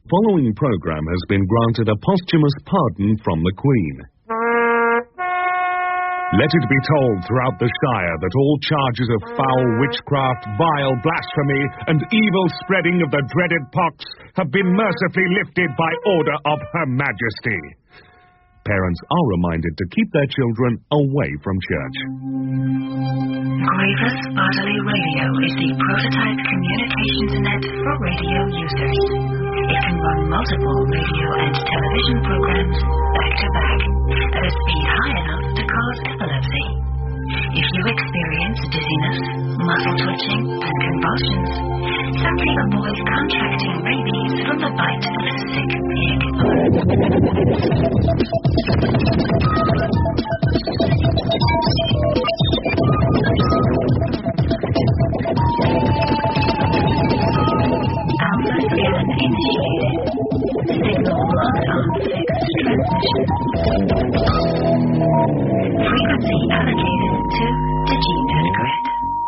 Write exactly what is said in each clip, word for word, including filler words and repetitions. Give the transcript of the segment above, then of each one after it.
Following programme has been granted a posthumous pardon from the Queen. Let it be told throughout the Shire that all charges of foul witchcraft, vile blasphemy, and evil spreading of the dreaded pox have been mercifully lifted by order of Her Majesty. Parents are reminded to keep their children away from church. Gravis Bodily Radio is the prototype communications net for radio users. It can run multiple radio and television programs back to back at a speed high enough to cause epilepsy. If you experience dizziness, muscle twitching, and convulsions, simply avoid contracting rabies from the bite of a sick pig. Alpha scan initiated. Signal locked on fixed transmission. Frequency allocated to DigiNet Grid.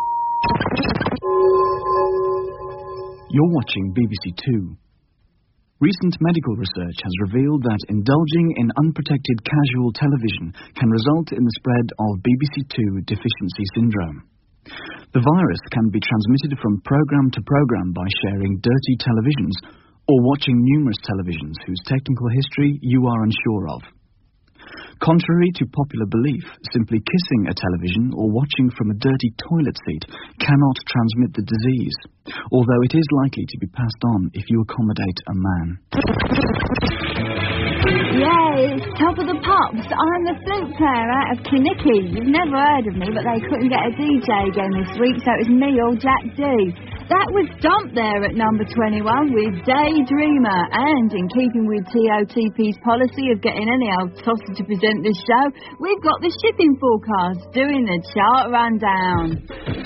You're watching B B C Two. Recent medical research has revealed that indulging in unprotected casual television can result in the spread of B B C Two deficiency syndrome. The virus can be transmitted from program to program by sharing dirty televisions or watching numerous televisions whose technical history you are unsure of. Contrary to popular belief, simply kissing a television or watching from a dirty toilet seat cannot transmit the disease, although it is likely to be passed on if you accommodate a man. Yeah, it's Top of the Pops. I'm the flute player out of Kinnicky. You've never heard of me, but they couldn't get a D J again this week, so it was me or Jack D. That was dumped there at number twenty-one with Daydreamer, and in keeping with T O T P's policy of getting any old tosser to present this show, we've got the shipping forecast doing the chart rundown.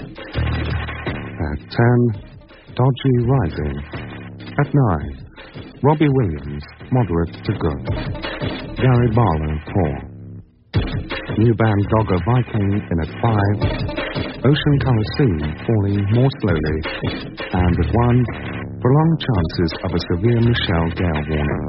At ten, Dodgy Rising. At nine, Robbie Williams, moderate to good. Gary Barlow, four. New band Dogger Viking in at five. Ocean Colour Sea falling more slowly. And at one, prolonged chances of a severe Michelle gale warning.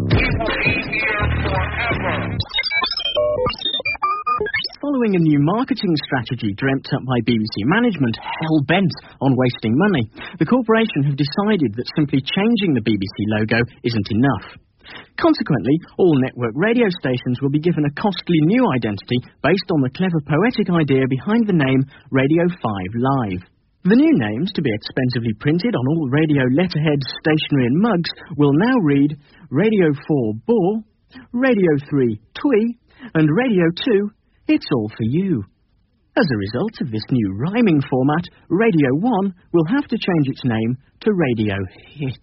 Following a new marketing strategy dreamt up by B B C management hell-bent on wasting money, the corporation have decided that simply changing the B B C logo isn't enough. Consequently, all network radio stations will be given a costly new identity based on the clever poetic idea behind the name Radio five Live. The new names, to be expensively printed on all radio letterheads, stationery and mugs, will now read Radio four Bore, Radio three Twee, and Radio two It's All For You. As a result of this new rhyming format, Radio one will have to change its name to Radio Hit.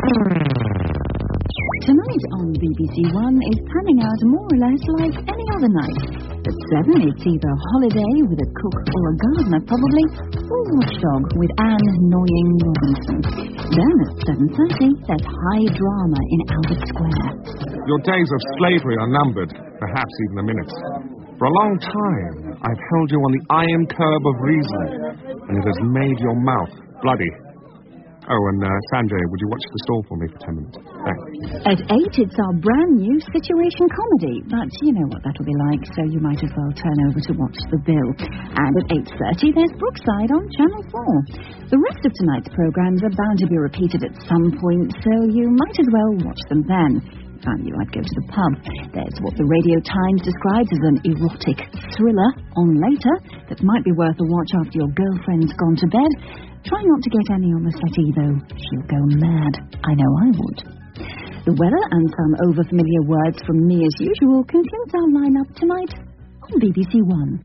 Tonight on B B C One is panning out more or less like any other night. At seven, it's either Holiday with a cook or a gardener, probably, or Watchdog with Anne Noying Robinson. Then at seven thirty, there's High Drama in Albert Square. Your days of slavery are numbered, perhaps even the minutes. For a long time, I've held you on the iron curb of reason, and it has made your mouth bloody. Oh, and uh, Sanjay, would you watch the stall for me for ten minutes? Thanks. At eight, it's our brand new situation comedy, but you know what that'll be like, so you might as well turn over to watch the bill. And at eight thirty, there's Brookside on Channel four. The rest of tonight's programmes are bound to be repeated at some point, so you might as well watch them then. If I knew I'd go to the pub. There's what the Radio Times describes as an erotic thriller on later that might be worth a watch after your girlfriend's gone to bed. Try not to get any on the settee, though. She'll go mad. I know I would. The weather and some over-familiar words from me as usual concludes our lineup tonight on B B C One.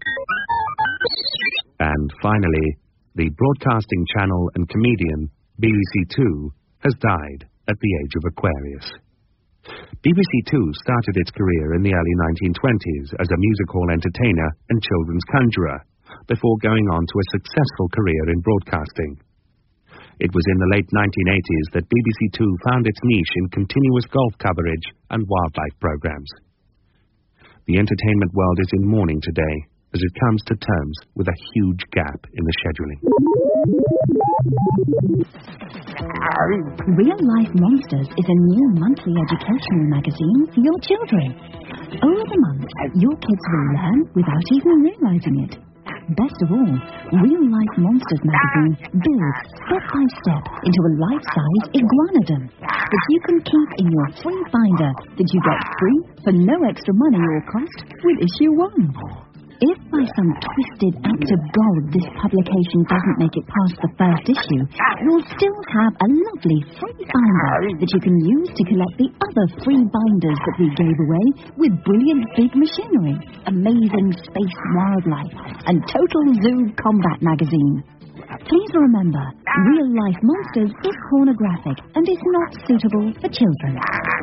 And finally, the broadcasting channel and comedian B B C Two has died at the age of Aquarius. B B C Two started its career in the early nineteen twenties as a music hall entertainer and children's conjurer, before going on to a successful career in broadcasting. It was in the late nineteen eighties that B B C Two found its niche in continuous golf coverage and wildlife programs. The entertainment world is in mourning today as it comes to terms with a huge gap in the scheduling. Real Life Monsters is a new monthly educational magazine for your children. Over the month, your kids will learn without even realizing it. Best of all, Real Life Monsters magazine builds step by step into a life-size iguanodon that you can keep in your free binder that you get free for no extra money or cost with issue one. If by some twisted act of God this publication doesn't make it past the first issue, you'll still have a lovely free binder that you can use to collect the other free binders that we gave away with brilliant big machinery, amazing space wildlife, and Total Zoo Combat magazine. Please remember, Real Life Monsters is pornographic and is not suitable for children.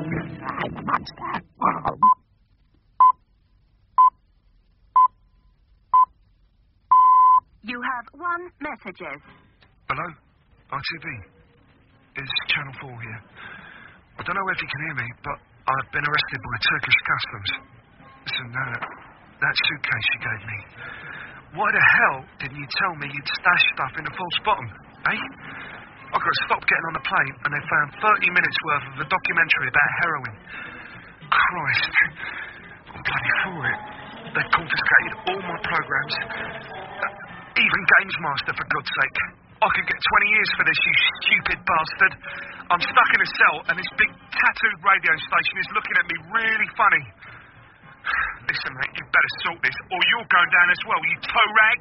You have one messages. Hello? R T V? It's Channel four here. I don't know if you can hear me, but I've been arrested by Turkish customs. Listen, uh, that suitcase you gave me. Why the hell didn't you tell me you'd stashed stuff in the false bottom, eh? I got stopped getting on the plane, and they found thirty minutes worth of a documentary about heroin. Christ. I'm bloody for it. They've confiscated all my programs. Even Games Master, for God's sake. I could get twenty years for this, you stupid bastard. I'm stuck in a cell, and this big tattooed radio station is looking at me really funny. Listen, mate, you better sort this, or you're going down as well, you toe rag.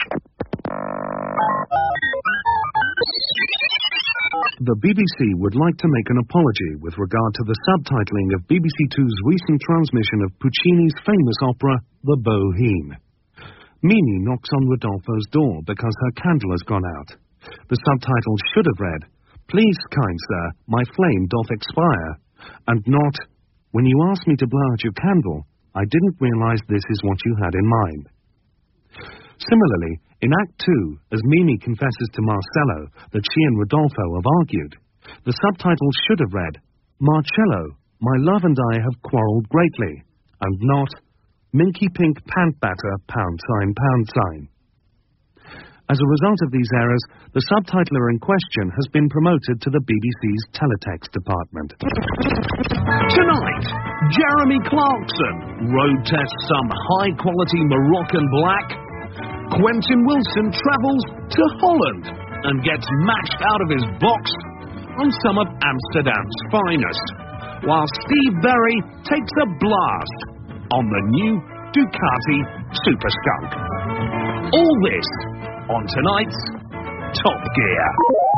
The B B C would like to make an apology with regard to the subtitling of B B C Two's recent transmission of Puccini's famous opera, The Bohème. Mimi knocks on Rodolfo's door because her candle has gone out. The subtitle should have read, "Please, kind sir, my flame doth expire," and not, "When you asked me to blow out your candle, I didn't realize this is what you had in mind." Similarly, in Act Two, as Mimi confesses to Marcello that she and Rodolfo have argued, the subtitle should have read, "Marcello, my love and I have quarrelled greatly," and not, "Minky Pink Pant Batter, pound sign, pound sign." As a result of these errors, the subtitler in question has been promoted to the B B C's teletext department. Tonight, Jeremy Clarkson road tests some high-quality Moroccan black. Quentin Wilson travels to Holland and gets matched out of his box on some of Amsterdam's finest, while Steve Berry takes a blast on the new Ducati Super Skunk. All this on tonight's Top Gear.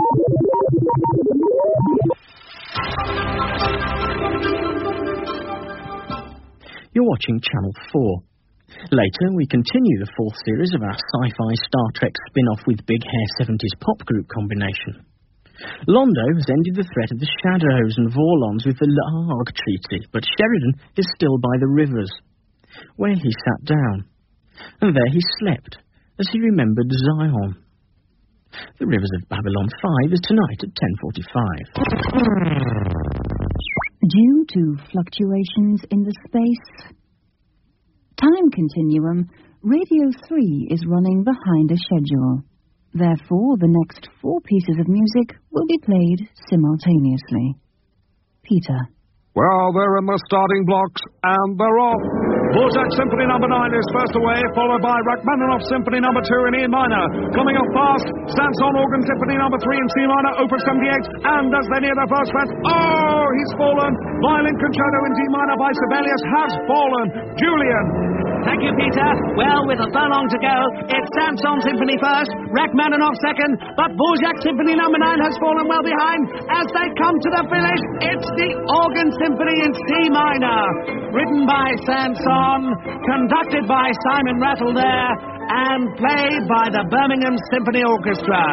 You're watching Channel four. Later, we continue the fourth series of our sci-fi Star Trek spin-off with big hair seventies pop group combination. Londo has ended the threat of the Shadows and Vorlons with the Larg Treaty, but Sheridan is still by the rivers, where he sat down, and there he slept as he remembered Zion. The Rivers of Babylon five is tonight at ten forty-five. Due to fluctuations in the space time continuum, Radio three is running behind a schedule. Therefore, the next four pieces of music will be played simultaneously. Peter. Well, they're in the starting blocks, and they're off. Dvorak Symphony number nine is first away, followed by Rachmaninoff Symphony number two in E minor. Coming up fast, Samson Organ Symphony number three in C minor, opus seventy-eight, and as they near their first fret, oh, he's fallen. Violin Concerto in D minor by Sibelius has fallen. Julian. Thank you, Peter. Well, with a furlong to go, it's Samson Symphony first, Rachmaninoff second, but Dvorak Symphony number nine has fallen well behind. As they come to the finish, it's the Organ Symphony in C minor, written by Samson, conducted by Simon Rattle there, and played by the Birmingham Symphony Orchestra.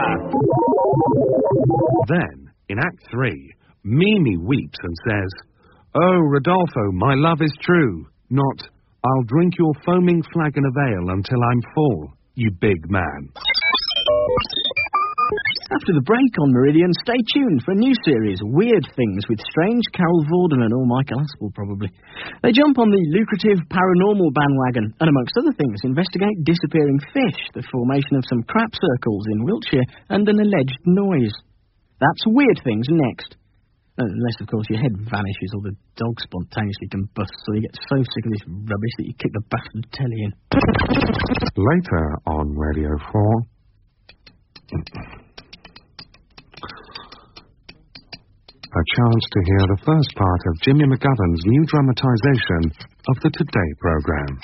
Then, in Act Three, Mimi weeps and says, "Oh, Rodolfo, my love is true," not, "I'll drink your foaming flagon of ale until I'm full, you big man." After the break on Meridian, stay tuned for a new series, Weird Things, with strange Carol Vorderman, or Michael Aspel probably. They jump on the lucrative paranormal bandwagon and, amongst other things, investigate disappearing fish, the formation of some crap circles in Wiltshire, and an alleged noise. That's Weird Things next. Unless, of course, your head vanishes or the dog spontaneously combusts, or you get so sick of this rubbish that you kick the bastard telly in. Later on Radio four... a chance to hear the first part of Jimmy McGovern's new dramatisation of the Today programme.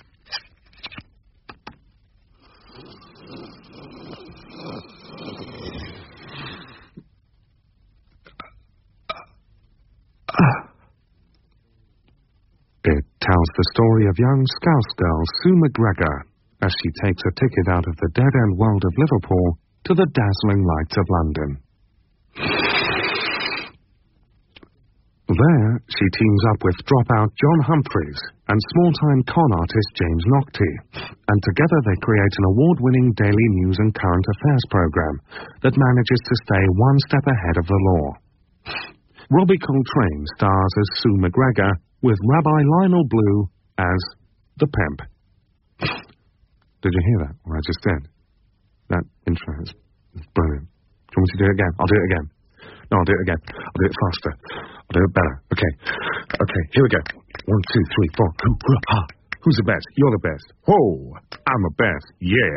It tells the story of young Scouse girl Sue McGregor as she takes a ticket out of the dead-end world of Liverpool to the dazzling lights of London. There, she teams up with dropout John Humphreys and small-time con artist James Naughtie, and together they create an award-winning daily news and current affairs program that manages to stay one step ahead of the law. Robbie Coltrane stars as Sue McGregor, with Rabbi Lionel Blue as the pimp. Did you hear that, what I just did? That intro is brilliant. Do you want me to do it again? I'll do it again. No, I'll do it again. I'll do it faster. I'll do it better. Okay. Okay, here we go. One, two, three, four. Ha. Who's the best? You're the best. Whoa, I'm the best. Yeah.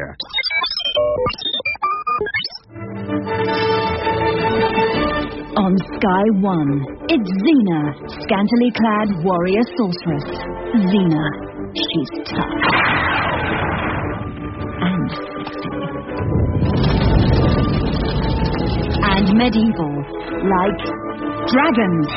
On Sky One, it's Xena, scantily clad warrior sorceress. Xena. She's tough. And sexy. And medieval, like dragons.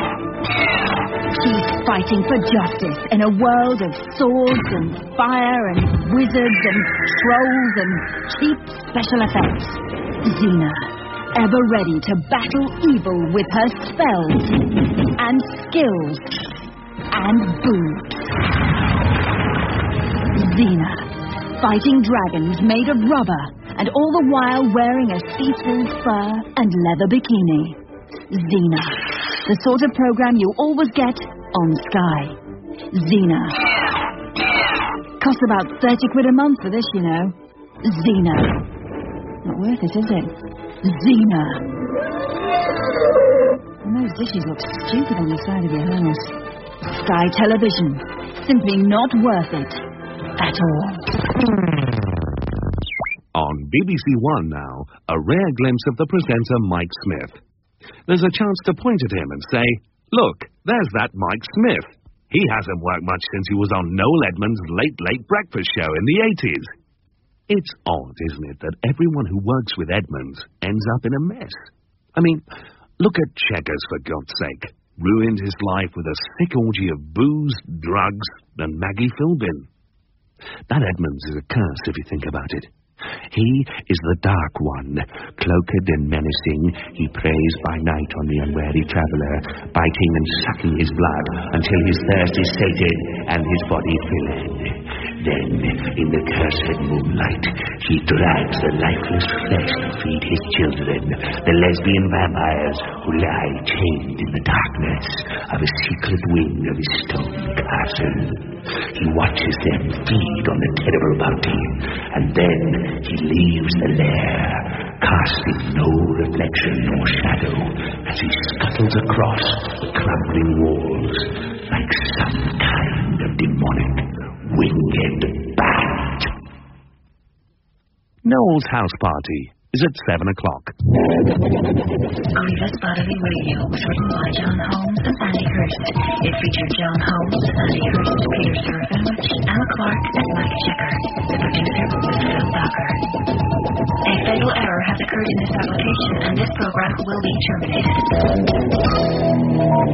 She's fighting for justice in a world of swords and fire and wizards and trolls and cheap special effects. Xena, ever ready to battle evil with her spells and skills and boobs. Xena, fighting dragons made of rubber, and all the while wearing a see-through fur and leather bikini. Xena, the sort of program you always get on Sky. Xena. Costs about thirty quid a month for this, you know. Xena. Not worth it, is it? Xena. And those dishes look stupid on the side of your house. Sky Television. Simply not worth it. At all. On B B C One now, a rare glimpse of the presenter Mike Smith. There's a chance to point at him and say, look, there's that Mike Smith. He hasn't worked much since he was on Noel Edmonds' Late Late Breakfast Show in the eighties. It's odd, isn't it, that everyone who works with Edmonds ends up in a mess. I mean, look at Cheggers, for God's sake. Ruined his life with a sick orgy of booze, drugs, and Maggie Philbin. That Edmonds is a curse if you think about it. He is the Dark One, cloaked and menacing. He preys by night on the unwary traveller, biting and sucking his blood until his thirst is sated and his body filled. Then, in the cursed moonlight, he drags the lifeless flesh to feed his children, the lesbian vampires who lie chained in the darkness of a secret wing of his stone castle. He watches them feed on the terrible bounty, and then he leaves the lair, casting no reflection or shadow as he scuttles across the crumbling walls like some kind of demonic winged bat. Noel's house party is at seven o'clock. Grievous Bodily Radio was written by John Holmes and Andy Hurst. It featured John Holmes, Andy Hurst, Peter Serafinovich, Anna Clark, and Mike Checker. The producer was Phil Docker. A fatal error has occurred in this application, and this program will be terminated.